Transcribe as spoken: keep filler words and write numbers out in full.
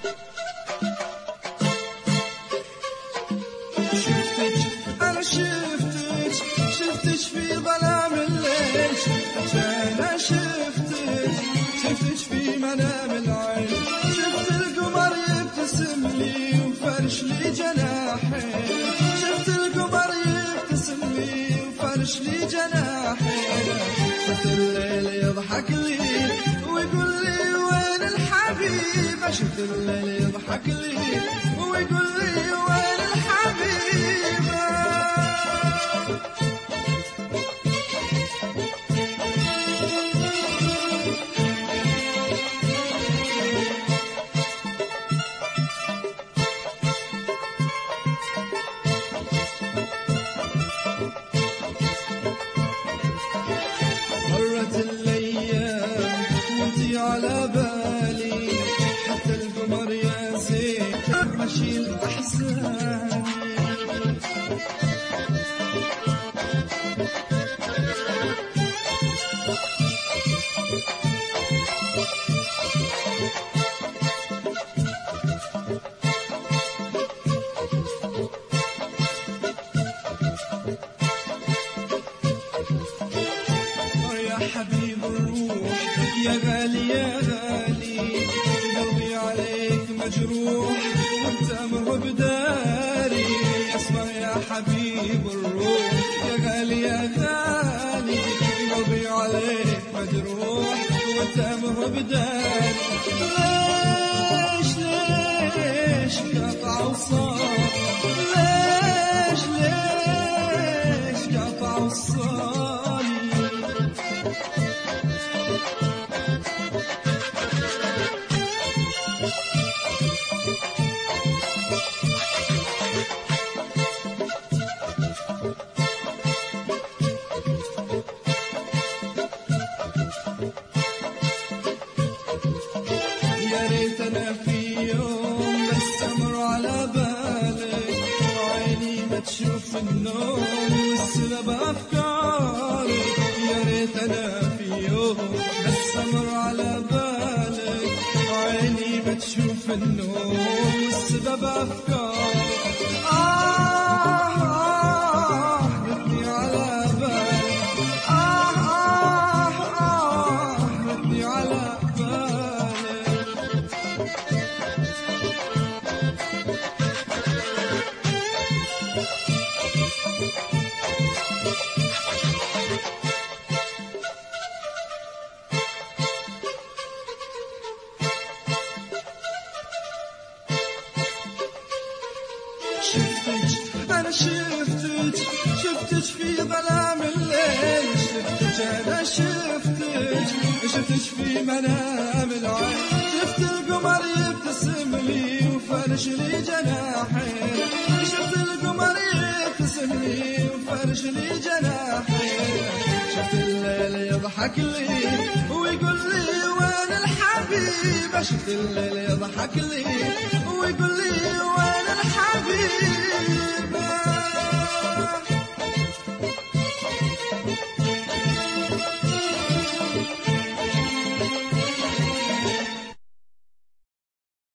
شفتك أنا شفتك شفتك في ظلام الليل، شفتك أنا شفتك شفتك في منام العين، شفت القمر يبتسم لي وفرش لي جناحين، شفت القمر يبتسم لي وفرش لي جناحين، شفت الليل يضحك لي ويقول لي وين الحبيب، شفت الليل يضحك لي ويقول لي وين الحبيب. مرت الايام وانتي على بالي، حتى القمر يا زين مشيل احزاني. حبيب الروح يا غالي يا غالي، قلبي عليك مجروح وانت مه بداري، اسمع يا حبيب الروح يا غالي يا غالي، قلبي عليك مجروح وانت مه بداري. ليش ليش قطع وصار، ليش ليش قطع وصار. يا ريت انا في يوم بس امر على بالك، عيني ما تشوف النوم والسبب افكارك، يا ريت انا في يوم بس امر على بالك، عيني ما تشوف النوم والسبب افكارك. آه آه رتني على بالك، آه آه آه رتني على بالك. شفتك أنا شفتك شفتك في ظلام الليل، شفتك أنا شفتك شفتك في منام العين، شفت القمر يبتسم لي وفرش لي جناحين، شفت القمر يبتسم لي وفرش لي جناحين، شفت الليل يضحك لي ويقول لي وين الحبيب، شفت الليل يضحك لي ويقول لي وين الحبيب.